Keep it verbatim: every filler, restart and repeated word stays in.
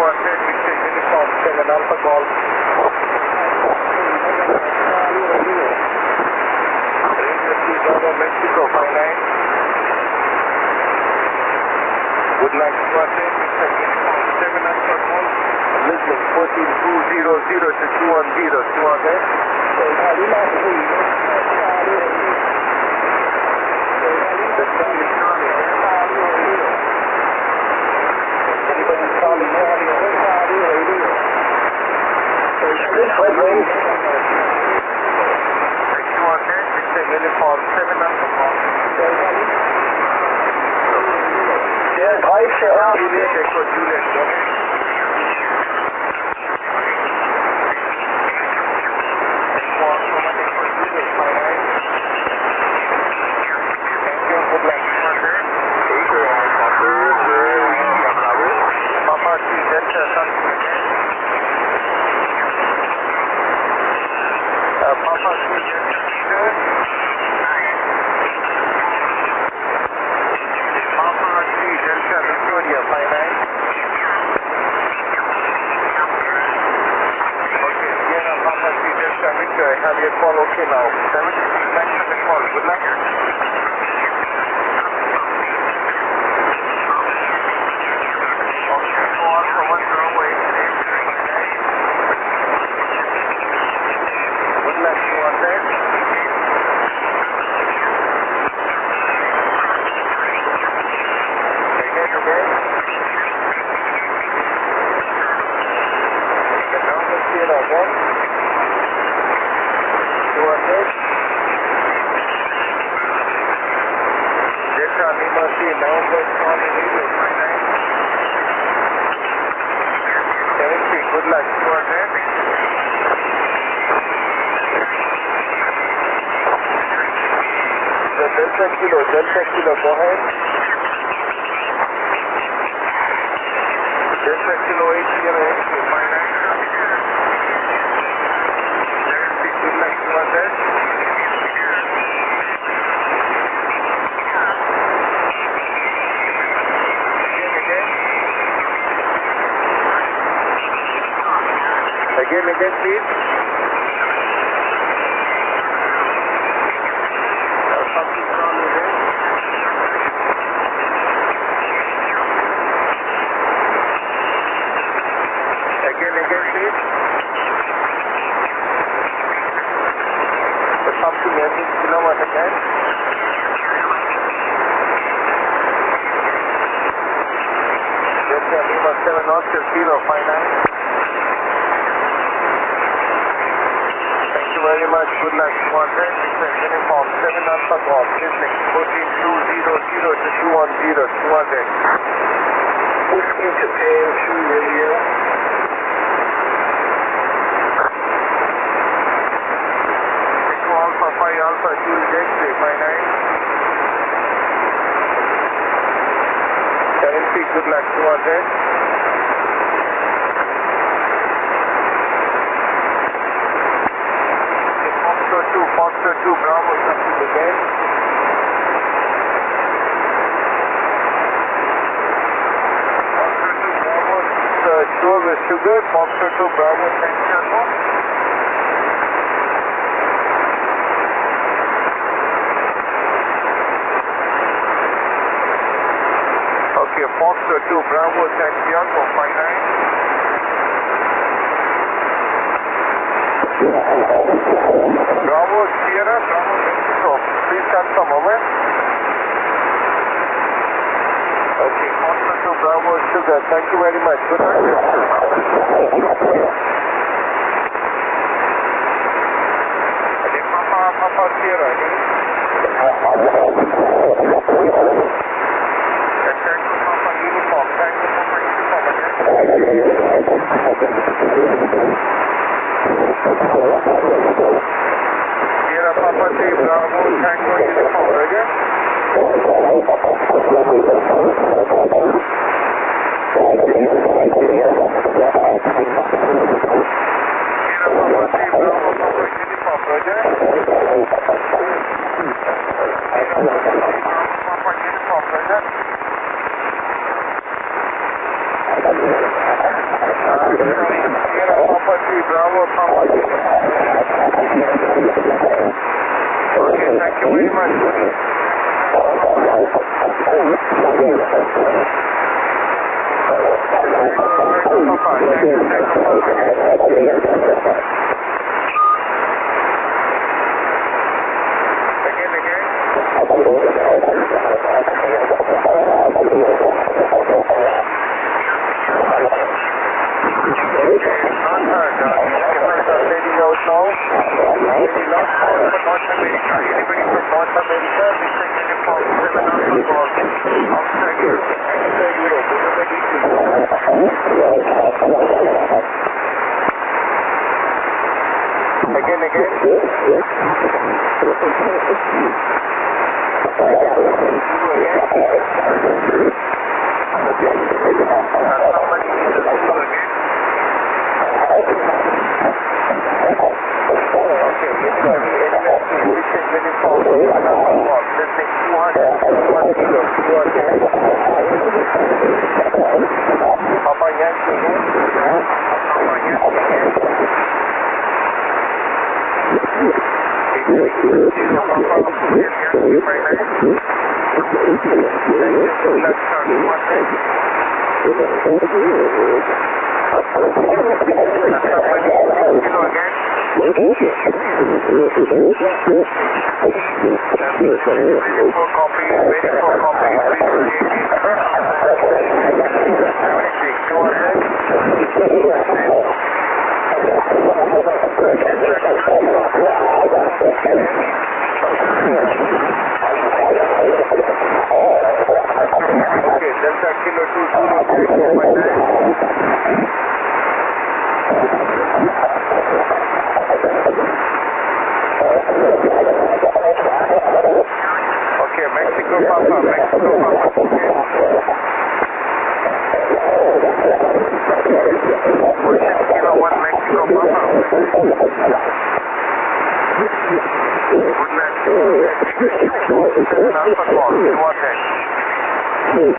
hundred, Victor Uniform seven Alpha Golf. Radio two Bravo Mexico five nine. Woodland two hundred, Victor Uniform seven Alpha Golf. Listening fourteen two zero zero to two one zero, two hundred. The sun is shining. Anybody calling me? two hundred, it's a uniform seven Alpha Golf. Juliet Echo Juliet, go ahead. I have your call okay now. seventy-three, thanks for the call. Good luck. Okay, go on for one zero eight. Good luck, two hundred. Again, again. Take it down, let's see it again. two hundred. Delta Lima C, November Charlie Radio five nine. seventy, good luck, two hundred. The Delta Kilo, Delta Kilo, go ahead. Delta Kilo eight zero eight two five nine. seventy, good luck, two hundred. Again, again, please. Uh, something wrong with it. Again, again, please. Uh, something ending kilowatt again. Delta Lima seven Oscar zero five nine. Very much. Good luck. two hundred, uniform seven Alpha Golf, listening fourteen two zero zero to two one zero, two hundred. Whiskey Japan two radio. Echo Alpha five Alpha Juliet X-ray five nine. seventy, good luck. two hundred. two, Foxtrot two, Bravo, something again. Foxtrot two, Bravo, uh, sure with sugar, Foxtrot two, Bravo, Tango. Okay, Foxtrot two, Bravo, Tango, five nine. Bravo, Sierra, Bravo, Mexico. Please confirm, over. Okay, Foxtrot two, Bravo, Sugar. Thank you very much. Good night. Okay, Papa, Papa, Sierra. Thank you, Papa, uniform. Thank you, Papa, uniform. Sierra Papa C, Bravo, Tango, uniform, Roger. Sierra Papa C, Bravo, Papa, uniform, Roger. Sierra Papa, uniform, Roger. Bravo, Papa. Okay, thank you very much. Papa, thank you, thank you, Papa. Again, again. Not heard. Shipments are fading out now. Very last call for North America. Anybody from North America? District uniform seven Alpha Golf. Outside Europe. Outside Europe. Everybody Again, again. Somebody needs to do again. Okay, anybody, anybody, district uniform seven Alpha Golf. Listening two hundred, one zero, two hundred. Papa Yankee again. Papa Yankee again. Okay, Delta Kilo two zero three four five nine. Okay, Mexico Papa, Mexico Papa. Ocean Kilo one, Mexico Papa. Good night. Seven Alpha Golf, go ahead.